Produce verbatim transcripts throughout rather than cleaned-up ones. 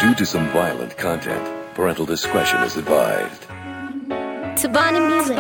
Due to some violent content, parental discretion is advised. Tabani Music.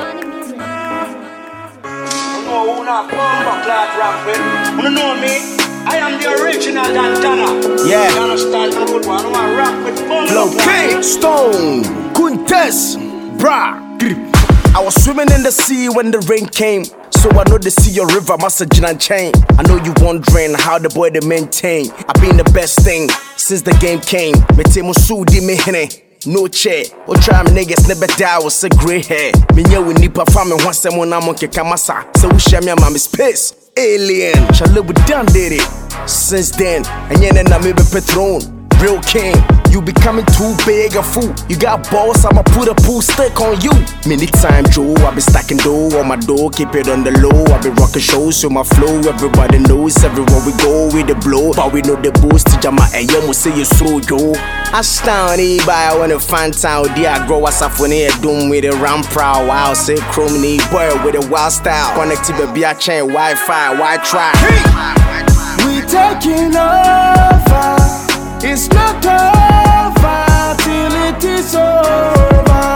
Oh, not bomba clad rapping. You know me? I am the original Dantana. Yeah. You understand? I'm good one. I want to rap with bomba Flow King, Stone, Kuntes, Bra, Grip. I was swimming in the sea when the rain came. So I know the sea, your river, message and chain. I know you wondering how the boy they maintain. I been the best thing since the game came. Me temo sudi me hene. No chair, or try me niggas never die was a grey hair. Me yeah we nipa farming once someone I'm on Kamasa. So we share me and mommy space. Alien, shall live with done did it. Since then, and yeah, then I maybe Patron. Real king, you becoming too big a fool. You got balls, I'ma put a pool stick on you. Many times, Joe, I be stacking dough on my door, keep it on the low. I be rocking shows, so my flow, everybody knows. Everywhere we go, with the blow. But we know the boost, Jama and Yomo say you through, yo. I stand by when a fan town, dear, I grow us up when they doom with a ram proud. Wow, say chrome knee, boy with a wild style. Connected to be a chain, Wi Fi, why try? We taking over. It's not over till it is over.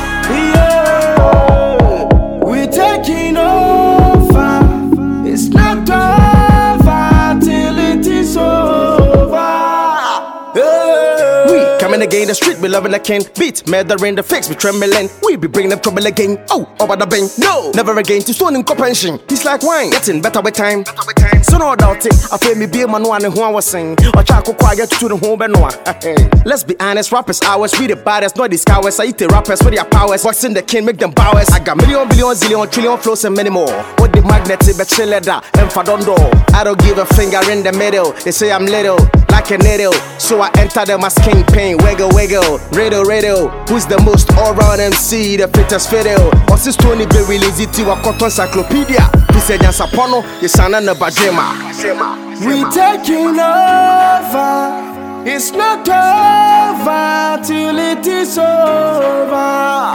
Yeah, we're taking over. It's not over till it is over. Yeah. We coming again, the street, we loving the king. Beat, murder in the fix, we trembling. We be bringing them trouble again. Oh, over the bang. No, never again to stone in comprehension. It's like wine, getting better with time. Better with time. So no doubt it. I feel me be a man one who I was saying. Or Chaco quiet to the home and let's be honest, rappers ours, we the baddest, not these cowards. I eat the rappers for their powers. What's in the king, make them powers. I got million, billion, zillion, trillion flows and many more. What the magnetic, but chill it out, and fadondo. I don't give a finger in the middle. They say I'm little, like a needle. So I enter them as king pain. Wiggle, wiggle, riddle, riddle. Who's the most all-round M C, the fittest fiddle? What's this Tony be released to a cotton encyclopedia? He said, Yansapono, yes, I'm not a bajema. We taking over. It's not over till it is over.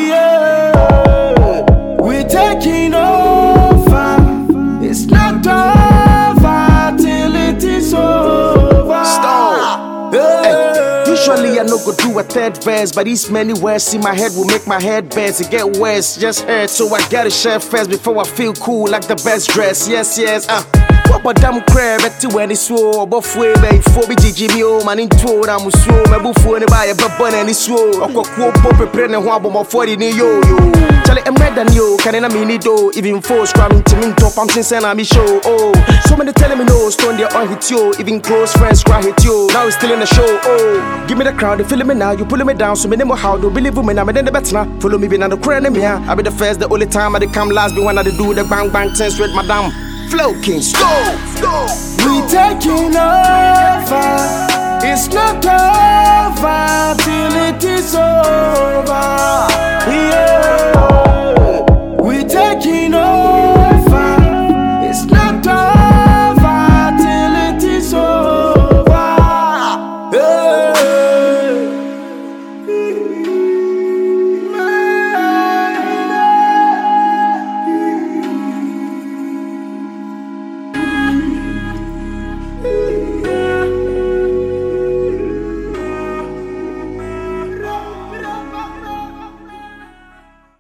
Yeah, we're taking over. It's not over till it is over. Stone. Yeah. Usually I no go do a third verse, but these many words in my head will make my head bends. It get worse, just hurt, so I gotta share first before I feel cool like the best dress. Yes, yes, uh. What about damn crab at two when it's slow? Buff way, baby, for me, G G, me, man, in two, I'm slow. My buffo and buy a bubble and it's slow. I got cool pop a print and one more forty in yo, yo. Charlie, I'm red than you, can I mean it though? Even four scrubbing to me, top, I'm saying, I'm show. Oh, so many telling me no, stone there on hit you. Even close friends cry hit you. Now it's still in the show. Oh, give me the crowd, they feeling me now, you pulling me down. So many more how do believe me, I'm in the better now. Follow me, be on the crane, me, I be the first, the only time I come last, be when I do the bang bang things with madame. Flow King, Stone, Stone. We take